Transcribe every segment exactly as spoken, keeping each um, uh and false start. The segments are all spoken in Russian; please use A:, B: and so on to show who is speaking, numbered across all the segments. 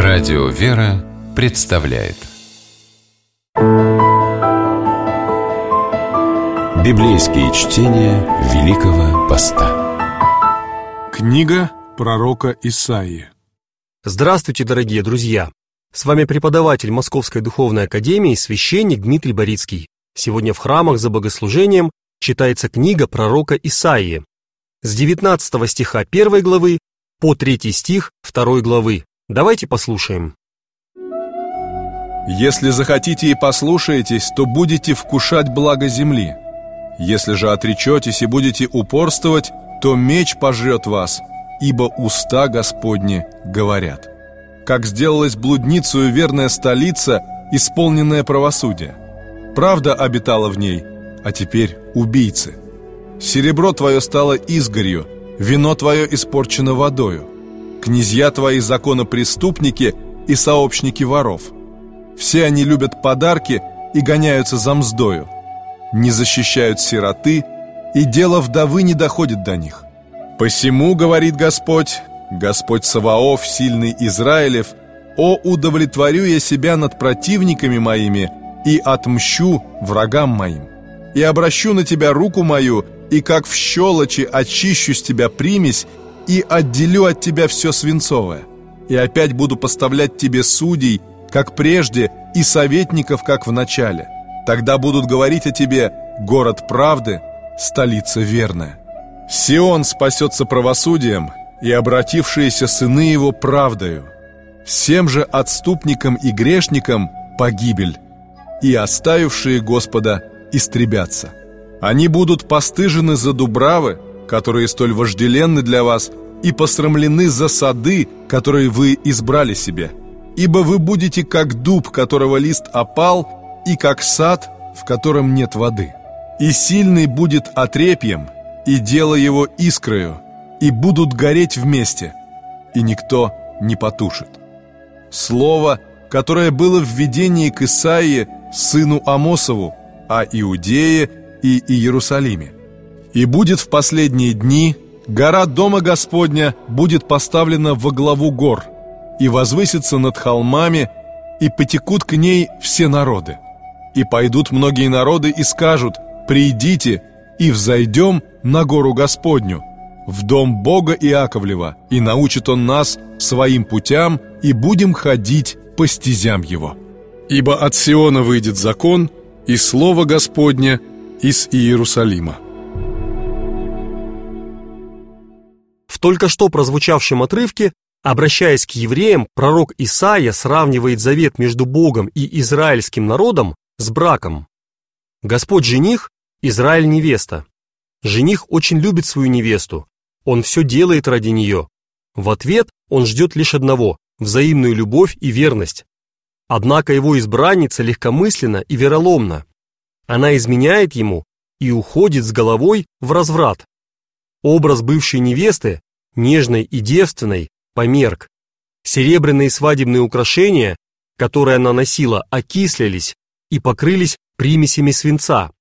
A: Радио «Вера» представляет Библейские чтения Великого Поста.
B: Книга пророка Исаии.
C: Здравствуйте, дорогие друзья! С вами преподаватель Московской Духовной Академии, священник Дмитрий Борицкий. Сегодня в храмах за богослужением читается книга пророка Исаии с девятнадцатого стиха первой главы по третий стих второй главы. Давайте послушаем.
D: «Если захотите и послушаетесь, то будете вкушать благо земли. Если же отречетесь и будете упорствовать, то меч пожрет вас, ибо уста Господни говорят. Как сделалась блудницею верная столица, исполненная правосудия. Правда обитала в ней, а теперь убийцы. Серебро твое стало изгорью, вино твое испорчено водою. Князья твои законопреступники и сообщники воров. Все они любят подарки и гоняются за мздою. Не защищают сироты, и дело вдовы не доходит до них. Посему, говорит Господь, Господь Саваоф, сильный Израилев, о, удовлетворю я себя над противниками моими и отмщу врагам моим. И обращу на тебя руку мою, и как в щелочи очищу с тебя примесь, и отделю от тебя все свинцовое. И опять буду поставлять тебе судей, как прежде, и советников, как в начале. Тогда будут говорить о тебе: город правды, столица верная. Сион спасется правосудием, и обратившиеся сыны его правдою. Всем же отступникам и грешникам погибель, и оставившие Господа истребятся. Они будут постыжены за дубравы, которые столь вожделенны для вас, и посрамлены за сады, которые вы избрали себе. Ибо вы будете как дуб, которого лист опал, и как сад, в котором нет воды. И сильный будет отрепьем, и дело его искрою, и будут гореть вместе, и никто не потушит. Слово, которое было в видении к Исаии, сыну Амосову, о Иудее и Иерусалиме. И будет в последние дни гора Дома Господня будет поставлена во главу гор, и возвысится над холмами, и потекут к ней все народы. И пойдут многие народы и скажут: придите, и взойдем на гору Господню, в дом Бога Иаковлева, и научит Он нас своим путям, и будем ходить по стезям Его. Ибо от Сиона выйдет закон, и слово Господне из Иерусалима».
C: В только что прозвучавшем отрывке, обращаясь к евреям, пророк Исаия сравнивает завет между Богом и израильским народом с браком. Господь жених, Израиль невеста. Жених очень любит свою невесту, он все делает ради нее. В ответ он ждет лишь одного – взаимную любовь и верность. Однако его избранница легкомысленна и вероломна. Она изменяет ему и уходит с головой в разврат. Образ бывшей невесты, нежной и девственной, померк. Серебряные свадебные украшения, которые она носила, окислились и покрылись примесями свинца.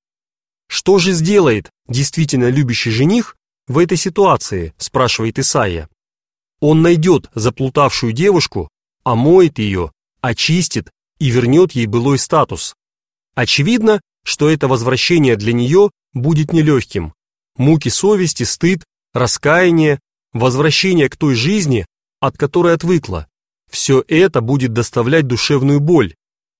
C: Что же сделает действительно любящий жених в этой ситуации, спрашивает Исаия. Он найдет заплутавшую девушку, омоет ее, очистит и вернет ей былой статус. Очевидно, что это возвращение для нее будет нелегким. Муки совести, стыд, раскаяние, возвращение к той жизни, от которой отвыкла. Все это будет доставлять душевную боль.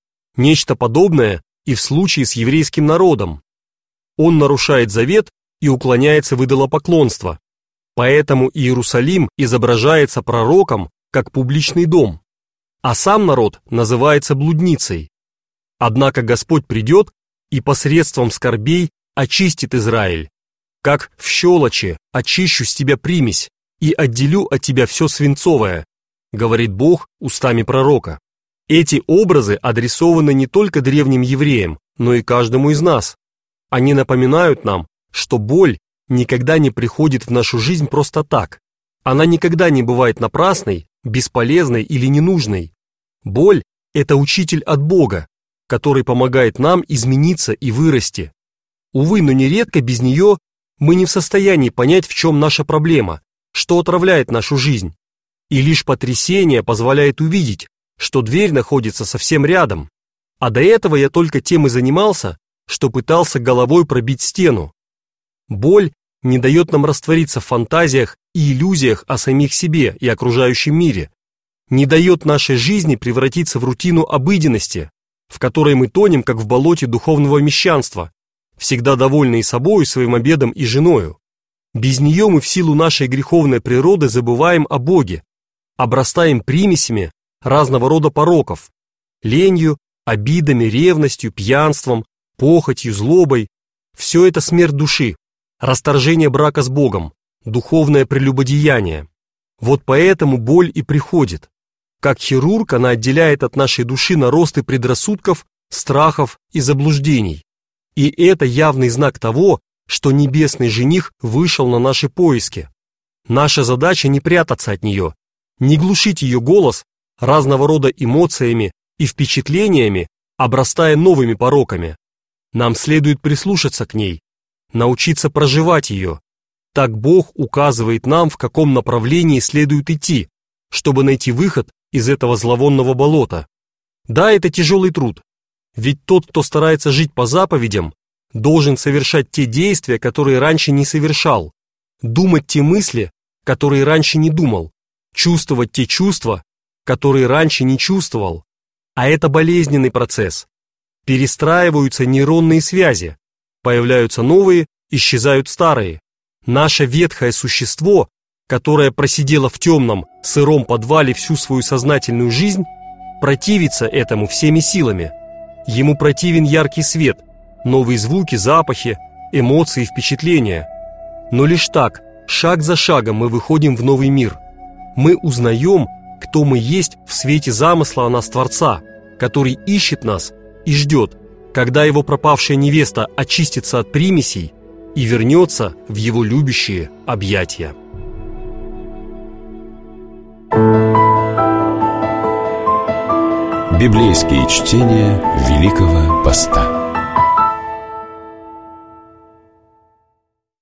C: Нечто подобное и в случае с еврейским народом. Он нарушает завет и уклоняется в идолопоклонство. Поэтому Иерусалим изображается пророком как публичный дом, а сам народ называется блудницей. Однако Господь придет и посредством скорбей очистит Израиль. Как в щелочи очищу с тебя примесь и отделю от тебя все свинцовое, говорит Бог устами пророка. Эти образы адресованы не только древним евреям, но и каждому из нас. Они напоминают нам, что боль никогда не приходит в нашу жизнь просто так. Она никогда не бывает напрасной, бесполезной или ненужной. Боль – это учитель от Бога, который помогает нам измениться и вырасти. Увы, но нередко без нее мы не в состоянии понять, в чем наша проблема, что отравляет нашу жизнь. И лишь потрясение позволяет увидеть, что дверь находится совсем рядом, а до этого я только тем и занимался, что пытался головой пробить стену. Боль не дает нам раствориться в фантазиях и иллюзиях о самих себе и окружающем мире, не дает нашей жизни превратиться в рутину обыденности, в которой мы тонем, как в болоте духовного мещанства, всегда довольные собою, своим обедом и женою. Без нее мы в силу нашей греховной природы забываем о Боге, обрастаем примесями разного рода пороков, ленью, обидами, ревностью, пьянством, похотью, злобой. Все это смерть души, расторжение брака с Богом, духовное прелюбодеяние. Вот поэтому боль и приходит. Как хирург, она отделяет от нашей души наросты предрассудков, страхов и заблуждений. И это явный знак того, что небесный жених вышел на наши поиски. Наша задача не прятаться от нее, не глушить ее голос разного рода эмоциями и впечатлениями, обрастая новыми пороками. Нам следует прислушаться к ней, научиться проживать ее. Так Бог указывает нам, в каком направлении следует идти, чтобы найти выход из этого зловонного болота. Да, это тяжелый труд, ведь тот, кто старается жить по заповедям, должен совершать те действия, которые раньше не совершал, думать те мысли, которые раньше не думал, чувствовать те чувства, которые раньше не чувствовал. А это болезненный процесс. Перестраиваются нейронные связи, появляются новые, исчезают старые. Наше ветхое существо, которое просидело в темном, сыром подвале всю свою сознательную жизнь, противится этому всеми силами. Ему противен яркий свет, новые звуки, запахи, эмоции, впечатления. Но лишь так, шаг за шагом мы выходим в новый мир. Мы узнаем, кто мы есть в свете замысла о нас Творца, который ищет нас и ждет, когда его пропавшая невеста очистится от примесей и вернется в его любящие объятия.
A: Библейские чтения Великого Поста.